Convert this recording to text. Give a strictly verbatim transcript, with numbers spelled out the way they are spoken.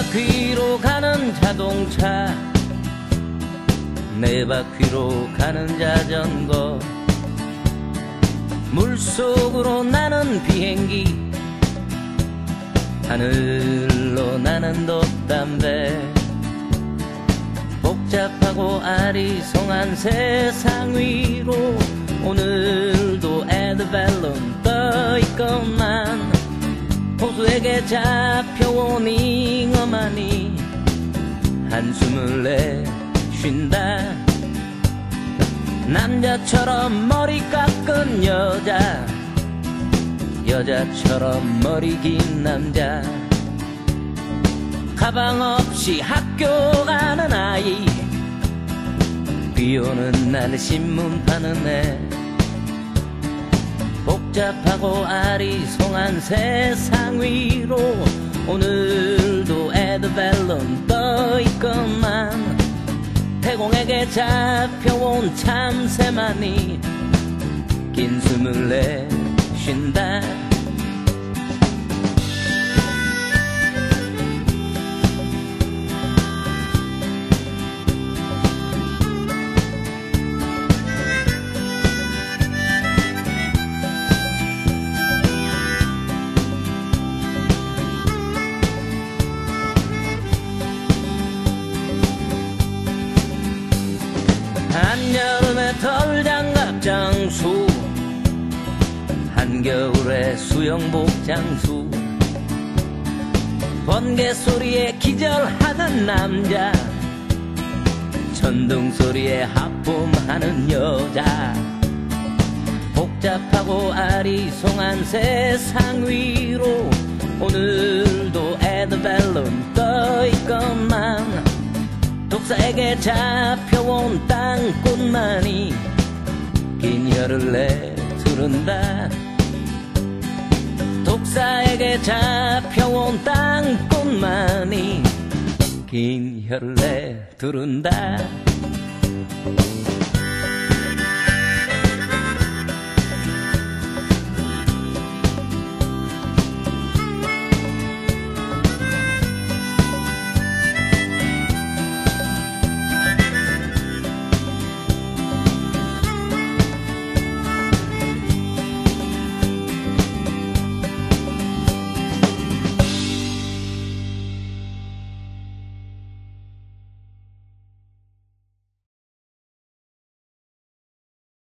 바퀴로 가는 자동차, 네 바퀴로 가는 자전거, 물속으로 나는 비행기, 하늘로 나는 돛담배. 복잡하고 아리송한 세상 위로 오늘도 에드벨론 떠있건만, 호수에게 잡혀온 잉어만이 한숨을 내쉰다. 남자처럼 머리 깎은 여자, 여자처럼 머리 긴 남자, 가방 없이 학교 가는 아이, 비 오는 날 신문 파는 애. 복잡하고 아리송한 세상 위로 오늘도 에드벨론 떠있건만, 태공에게 잡혀온 참새만이 긴 숨을 내쉰다. 한여름에 털장갑 장수, 한겨울에 수영복 장수, 번개 소리에 기절하는 남자, 천둥 소리에 하품하는 여자. 복잡하고 아리송한 세상 위로 오늘도 에드벨론 떠있건만, 독사에게 잡혀온 땅꽃만이 긴 혀를 내두른다. 독사에게 잡혀온 땅꽃만이 긴 혀를 내두른다.